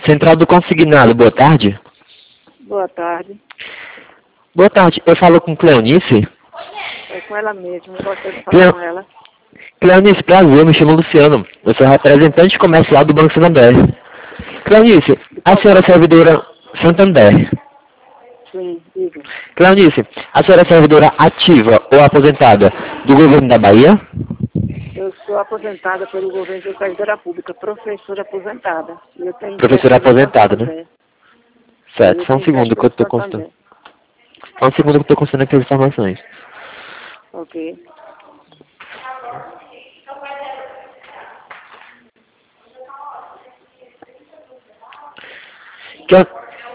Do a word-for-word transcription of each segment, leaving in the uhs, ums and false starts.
Central do Consignado, boa tarde. Boa tarde. Boa tarde, eu falo com Cleonice. É com ela mesmo, eu gostaria de falar Cleo... com ela. Cleonice, prazer, eu me chamo Luciano. Eu sou representante comercial do Banco Santander. Cleonice, a senhora é servidora Santander. Sim, diga. Cleonice, a senhora é servidora ativa ou aposentada do governo da Bahia? Eu sou aposentada pelo governo de servidora pública, professora aposentada. E eu tenho Professora empréstimo do Banco aposentada, né? Santander. Certo, Eu só um tenho segundo que eu empréstimo do estou constando. Santander. Só um segundo que eu estou constando aqui as informações. Ok. Que...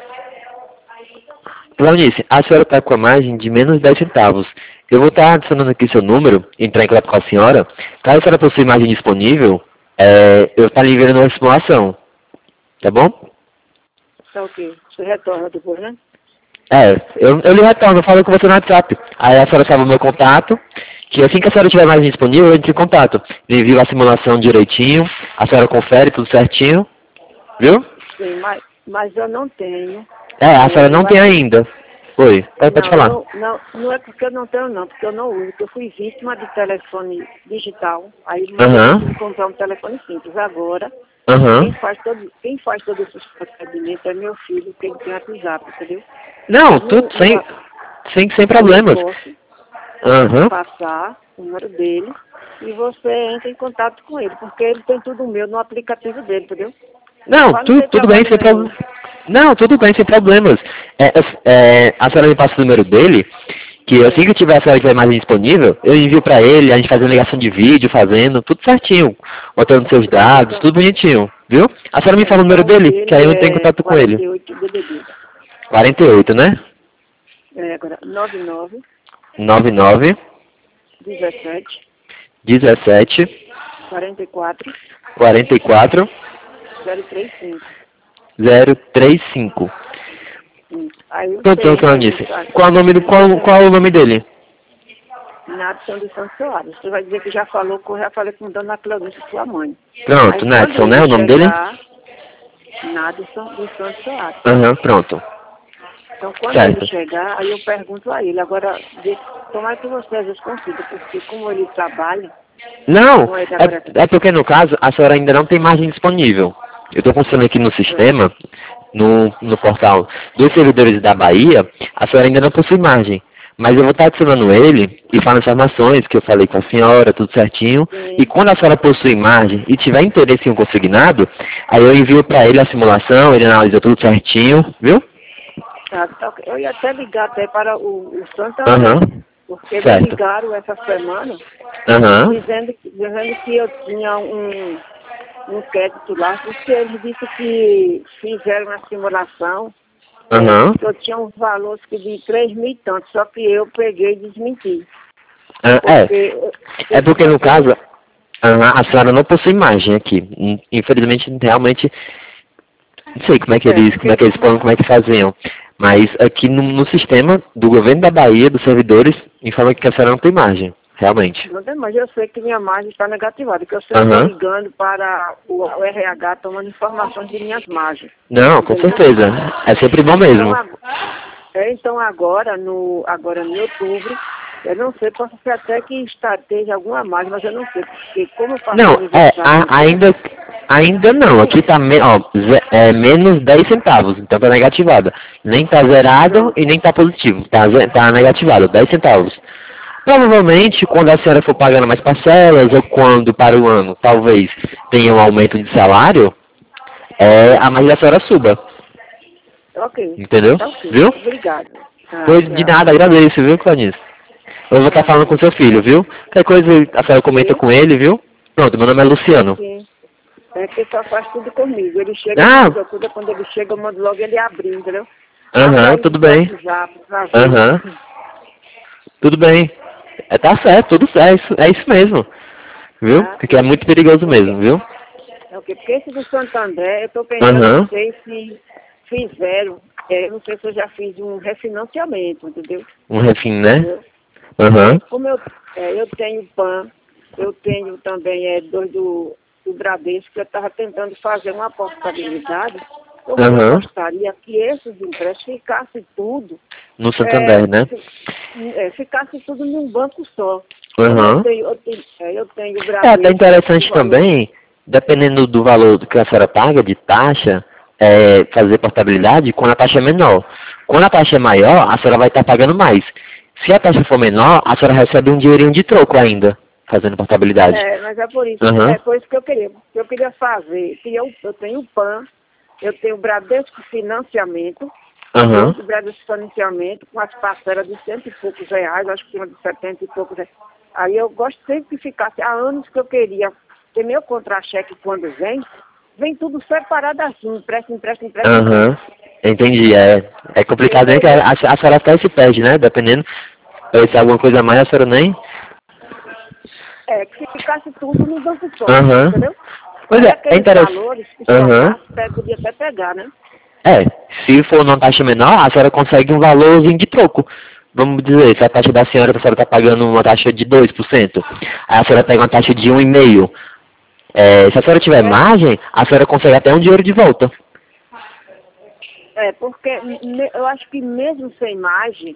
Cleonice, a senhora está com a margem de menos dez centavos. Eu vou estar adicionando aqui seu número, entrar em contato com a senhora. Caso a senhora possui margem disponível, é, eu estou lhe enviando uma simulação. Tá bom? Tá ok. Você retorna depois, né? É, eu, eu lhe retorno, eu falo com você no WhatsApp. Aí a senhora salva o meu contato, que assim que a senhora tiver margem disponível, eu entro em contato. Lhe envio a simulação direitinho, a senhora confere tudo certinho, viu? Sim, mas, mas eu não tenho. É, a senhora É, não eu tem acho. ainda. Oi, pode, pode Não, eu falar. não, não, não é porque eu não tenho não, porque eu não uso, porque eu fui vítima de telefone digital, aí, mas eu Aham, consegui comprar um telefone simples. Agora, quem aham. faz todo, quem faz todos esses procedimentos é meu filho, que ele tem WhatsApp, entendeu? Não, Eu tudo não, não, sem, sem, sem eu não problemas. posso Aham. passar o número dele e você entra em contato com ele, porque ele tem tudo meu no aplicativo dele, entendeu? Não, Mas não tu, tem tudo bem, trabalho sem nenhum. problemas. Não, tudo bem, sem problemas. É, é, é, a senhora me passa o número dele, que assim que eu tiver a senhora tiver mais disponível, eu envio pra ele, a gente faz uma ligação de vídeo, fazendo, tudo certinho, botando seus Pronto, dados, então, tudo bonitinho, viu? A senhora me fala o número então o dele, que aí dele eu entro em é contato com ele. quarenta e oito D D D. quarenta e oito, né? É, agora, nove nove, noventa e nove, dezessete, dezessete, quarenta e quatro, quarenta e quatro, zero três cinco. zero três cinco. Isso. Aí você Então, entra então, em disse. contato. Qual, o nome do, Aí qual, você, qual é o nome dele? Nadson dos Santos Soares. Você vai dizer que já falou, que eu já falei com Dona Cleonice, sua mãe. Aí Pronto, quando Nadson, né? ele O nome dele? chegar, Nadson dos Santos Soares. Aham, pronto. Então, quando ele Certo. chegar, aí eu pergunto a ele. Agora, vê, tomara que você às vezes consiga, porque como ele trabalha, Não, como ele agora... é, é porque no caso a senhora ainda não tem margem disponível. Eu estou funcionando aqui no É, sistema, no, no portal dos servidores da Bahia, a senhora ainda não possui margem. Mas eu vou estar adicionando ele e falando informações que eu falei com a senhora, tudo certinho. E sim. quando a senhora possui margem e tiver interesse em um consignado, aí eu envio para ele a simulação, ele analisa tudo certinho, viu? Tá, tá, ok. Eu ia até ligar até para o, o Aham. Santander, porque me Certo. ligaram essa semana Aham. dizendo, que- dizendo que eu tinha um, um crédito lá, porque eles disseram que fizeram uma simulação, é, Aham. que eu tinha uns valores que de três mil e tanto, só que eu peguei e desmenti. Ah, é. Porque eu, É eu, porque eu no tenho. caso, aham, a senhora não possui imagem aqui. In- Infelizmente, realmente, não sei como é que É, eles, como é porque que eles falam, como é que faziam. Mas aqui no, no sistema do governo da Bahia, dos servidores, informa que a senhora não tem imagem. Realmente. não tem mais, eu sei que minha margem está negativada, que eu sempre estou Aham. ligando para o, o R H tomando informações de minhas margens. Não, com Entendeu? certeza. É sempre bom Então, mesmo. ag- é, então agora, no, agora em outubro, eu não sei, posso ser até que esteja alguma margem, mas eu não sei, porque como eu faço Não, é, aniversário em a- breve, ainda, ainda não. Aqui tá me, ó, ze- é, menos dez centavos, então tá negativada. Nem tá zerado pronto. e nem tá positivo. Tá, ze- tá negativado, dez centavos. Provavelmente, quando a senhora for pagando mais parcelas, ou quando para o ano, talvez, tenha um aumento de salário, é, a margem da senhora suba. Ok, Entendeu? tá ok. Viu? Obrigado. Ah, Pois de tchau. nada, agradeço, viu, Clanice? Eu vou estar Tá, falando com seu filho, viu? Qualquer coisa a senhora comenta ok? com ele, viu? Pronto, meu nome é É Luciano. sim. É que só faz tudo comigo. Ele chega, me Ah, procura, quando ele chega, eu mando logo ele abrir, entendeu? Abre aham, aí tudo o bem. WhatsApp pra ver. Aham, tudo bem. É, tá certo, tudo certo, é isso, é isso mesmo. Viu? Tá? Porque é muito perigoso Porque, mesmo, viu? é o quê? Porque esse do Santander, eu estou pensando, eu não Aham, sei se fizeram, é, eu não sei se eu já fiz um refinanciamento, entendeu? um refim, né? Eu, é, Aham, como eu, é, eu tenho P A N, eu tenho também é, dois do, do Bradesco, que eu estava tentando fazer uma portabilidade Porque Aham. eu gostaria que esses empréstimos ficassem tudo, No Santander, é, né? fi- é, ficasse tudo num banco só. Como Aham. eu tenho, eu tenho, é, eu tenho o É até Bradesco, o interessante valor. também, dependendo do valor que a senhora paga de taxa, é, fazer portabilidade quando a taxa é menor. Quando a taxa é maior, a senhora vai estar pagando mais. Se a taxa for menor, a senhora recebe um dinheirinho de troco ainda, fazendo portabilidade. É, mas é por isso, Aham. é por isso que eu queria. Eu queria fazer, que eu, eu tenho o PAN, eu tenho o Bradesco Financiamento, Aham. o Bradesco Financiamento, com as parcelas de cento e poucos reais, acho que uma de setenta e poucos reais. Aí eu gosto sempre que ficasse, há anos que eu queria ter meu contra-cheque quando vem, vem tudo separado assim, empréstimo, empréstimo, empréstimo, Aham. empréstimo. Entendi. É, é complicado, né? Que a, a, a senhora até se perde, né? Dependendo. Se alguma coisa a mais, a senhora nem. É, que ficasse tudo no banco só, Aham. entendeu? Pois Aí é, é aqueles interessante. valores que Aham. sobrasse, até podia até pegar, né? É, se for numa taxa menor, a senhora consegue um valorzinho de troco. Vamos dizer, se a taxa da senhora, a senhora está pagando uma taxa de dois por cento, aí a senhora pega uma taxa de um vírgula cinco por cento. É, se a senhora tiver É, margem, a senhora consegue até um dinheiro de volta. é porque me- eu acho que mesmo sem margem,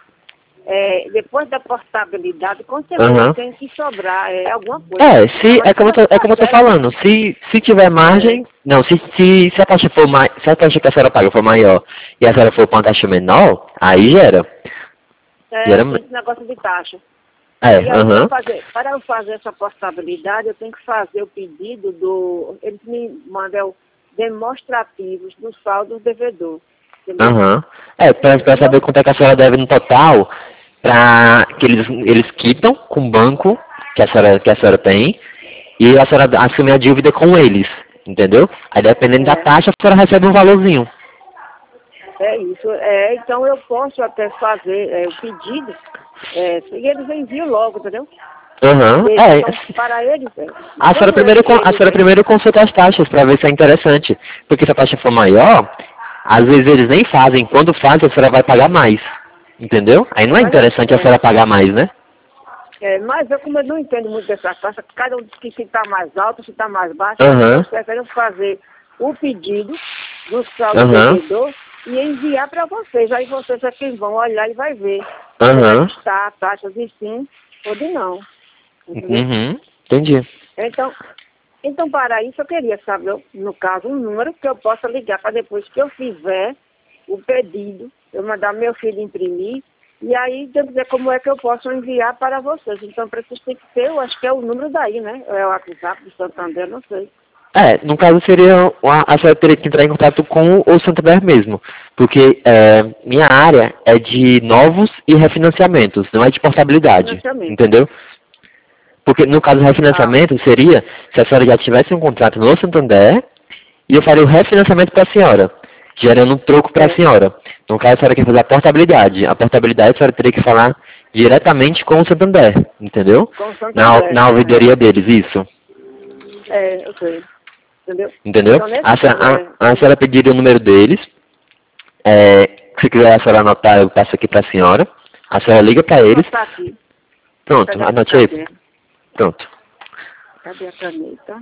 é, depois da portabilidade, com certeza Aham. tem que sobrar é, alguma coisa. É, se, Mas é como eu toda tô, é como eu tô parcela, falando, se, se tiver é, margem, não, se, se, se a taxa for mais, se a taxa que a senhora paga for maior e a senhora for com uma taxa menor, aí gera. é, Gera, esse negócio de taxa. é, E aí, para aham, fazer, para eu fazer essa portabilidade, eu tenho que fazer o pedido do. Eles me mandam demonstrativos do saldo do devedor. Entendeu? aham. É, pra, pra E eu, saber quanto é que a senhora deve no total, pra que eles, eles quitam com o banco que a senhora, que a senhora tem, e a senhora assume a dívida com eles, entendeu? Aí dependendo da é, taxa, a senhora recebe um valorzinho. é isso. É, então eu posso até fazer é, o pedido, é, e eles enviam logo, entendeu? Aham, Eles, é. então, para eles, é, A senhora quando primeiro, ele, con- a ele senhora vem, primeiro consulta as taxas para ver se é interessante. Porque se a taxa for maior, às vezes eles nem fazem. Quando fazem, a senhora vai pagar mais. Entendeu? Aí não é, é mas, eu- interessante a é, senhora pagar mais, né? é, mas eu, como eu não entendo muito dessa taxa, cada um diz que se está mais alto, se está mais baixo, eu acho que Aham, eu prefiro fazer o pedido do saldo aham, devedor e enviar para vocês. Aí vocês é quem vão olhar e vai ver como é que aham. está a taxa de sim ou de não. Entendeu? Uhum, entendi. Então, então, para isso, eu queria saber, no caso, um número que eu possa ligar para depois que eu fizer o pedido, eu mandar meu filho imprimir, e aí eu dizer como é que eu posso enviar para vocês. Então, para vocês tem que ter, eu acho que é o número daí, né? É o WhatsApp do Santander, não sei. É, no caso seria, uma- a senhora teria que entrar em contato com o Santander mesmo. Porque é, minha área é de novos e refinanciamentos, não é de portabilidade. Financiamento. Entendeu? Porque no caso do Ah, refinanciamento seria se a senhora já tivesse um contrato no Santander e eu faria o refinanciamento para a senhora, gerando um troco para a é, senhora. No caso, a senhora quer fazer a portabilidade. A portabilidade a senhora teria que falar diretamente com o Santander, entendeu? com o Na, Santander. na É, ouvidoria deles, isso. é, eu sei. Entendeu? Entendeu? Então, nesse, A, senhora- é, a, a senhora pediria o número deles. É, se quiser a senhora anotar, eu passo aqui para a senhora. A senhora liga para vou eles. anotar aqui. Vou Pronto, pegar meu anote aí. caderno. Pronto. Cadê a caneta?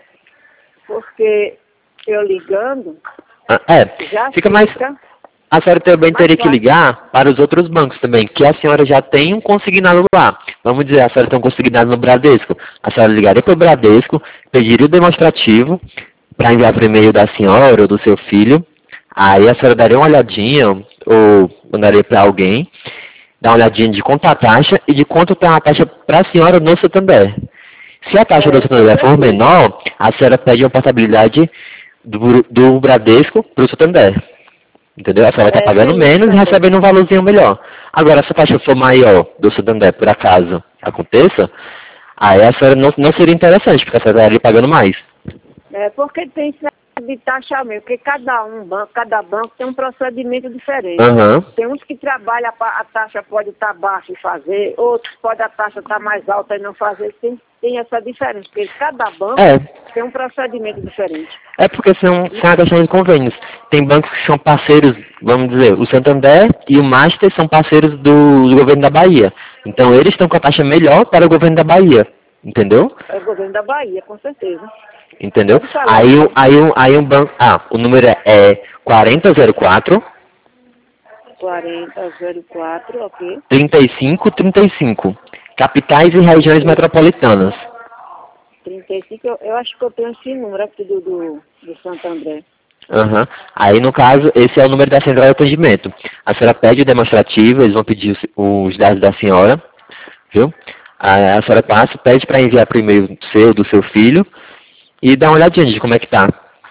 Porque eu ligando, Ah, é, já fica mais. fica A senhora também mais teria que fácil. ligar para os outros bancos também, que a senhora já tem um consignado lá. Vamos dizer, a senhora tem um consignado no Bradesco. A senhora ligaria para o Bradesco, pediria o demonstrativo para enviar para o e-mail da senhora ou do seu filho. Aí a senhora daria uma olhadinha ou mandaria para alguém, dar uma olhadinha de quanto a taxa e de quanto está a taxa para a senhora no Santander. Se a taxa do É, com Santander for certeza. menor, a senhora pede uma portabilidade do, do Bradesco para o Santander. Entendeu? A senhora vai estar É, pagando tem isso menos e também. recebendo um valorzinho melhor. Agora, se a taxa for maior do Santander, por acaso aconteça, aí a senhora não, não seria interessante, porque a senhora estaria pagando mais. É, porque tem esse negócio de taxamento, porque cada um banco, cada banco tem um procedimento diferente. Aham. Tem uns que trabalham, a pa- a taxa pode estar baixa e fazer, outros pode a taxa estar mais alta e não fazer. Tem, tem essa diferença, porque cada banco É. tem um procedimento diferente. É porque são, são a questão de convênios. Tem bancos que são parceiros, vamos dizer, o Santander e o Master são parceiros do, do governo da Bahia. Então eles estão com a taxa melhor para o governo da Bahia. Entendeu? É o governo da Bahia, com certeza. Entendeu? Pode falar. Aí, o- aí, o- aí um banco... Ah, o número é, é quarenta zero quatro, quarenta zero quatro, ok. trinta e cinco trinta e cinco. Capitais e regiões metropolitanas. trinta e cinco, eu, eu acho que eu tenho esse número aqui do, do, do Santo André. Aham. Aí, no caso, esse é o número da central de atendimento. A senhora pede o demonstrativo, eles vão pedir os, os dados da senhora, viu? Aí a senhora passa, pede para enviar para o e-mail seu, do seu filho, e dá uma olhadinha de como é que tá.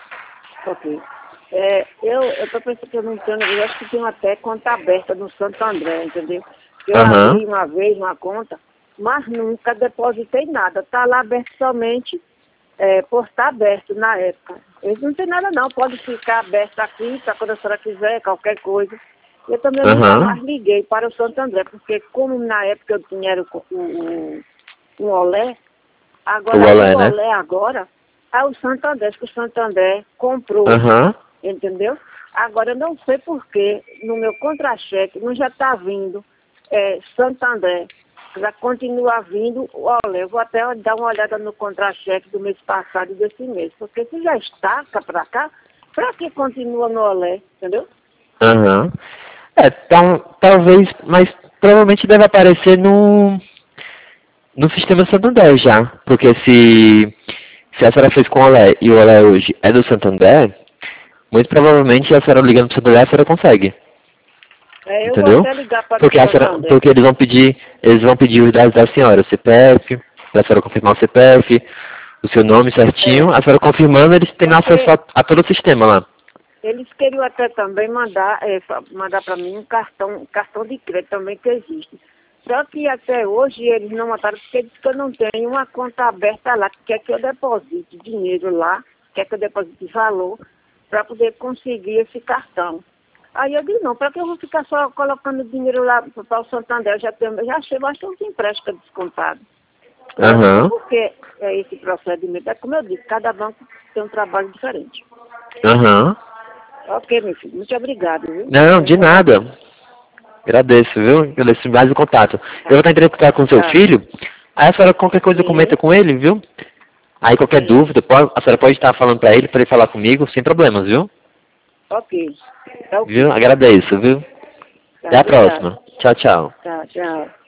Ok. É, eu eu tô pensando que eu não tenho, eu acho que tenho até conta aberta no Santo André, entendeu? Eu Aham. abri uma vez uma conta, mas nunca depositei nada. Tá lá aberto somente é, por estar aberto na época. Eles não tem nada não, pode ficar aberto aqui para quando a senhora quiser, qualquer coisa. Eu também nunca Aham. mais liguei para o Santo André, porque como na época eu tinha era o, o, o, o Olé, agora O Olé, o né? Olé agora é o Santo André, que o Santo André comprou, Aham. entendeu? Agora eu não sei porquê, no meu contra-cheque não já está vindo é, Santo André, já continua vindo o Olé. Eu vou até dar uma olhada no contra-cheque do mês passado e desse mês, porque se já está cá para cá, para que continua no Olé, entendeu? Aham. É, tal, talvez, mas provavelmente deve aparecer no, no sistema Santander já. Porque se, se a senhora fez com o Olé e o Olé hoje é do Santander, muito provavelmente a senhora ligando pro Santander a senhora consegue. É, eu vou Entendeu? até ligar para o Porque, a Santo senhora, André. porque eles vão pedir, eles vão pedir os dados da senhora, o C P F, pra senhora confirmar o C P F, o seu nome certinho, É, a senhora confirmando, eles têm acesso porque a, a todo o sistema lá. eles queriam até também mandar, é, fa- mandar para mim um cartão, um cartão de crédito também que existe. Só que até hoje eles não mandaram, porque disse que eu não tenho uma conta aberta lá, que quer que eu deposite dinheiro lá, quer que eu deposite valor, para poder conseguir esse cartão. Aí eu disse, não, para que eu vou ficar só colocando dinheiro lá para o Santander? Eu já, tenho, já achei bastante empréstimo descontado. Eu não sei Aham, por que é esse procedimento. É como eu disse, cada banco tem um trabalho diferente. aham. Ok, meu filho. Muito obrigado, viu? Não, Pela de nada. informação. Agradeço, viu? Agradeço mais o contato. Eu vou estar entrando em contato com o seu Tá. filho, aí a senhora qualquer coisa comenta Sim, com ele, viu? Aí qualquer sim. dúvida, pode, a senhora pode estar falando pra ele, pra ele falar comigo, sem problemas, viu? Ok. Tá Viu? ok. Agradeço, viu? Tá, Até a obrigado. próxima. Tchau, tchau. Tá, tchau.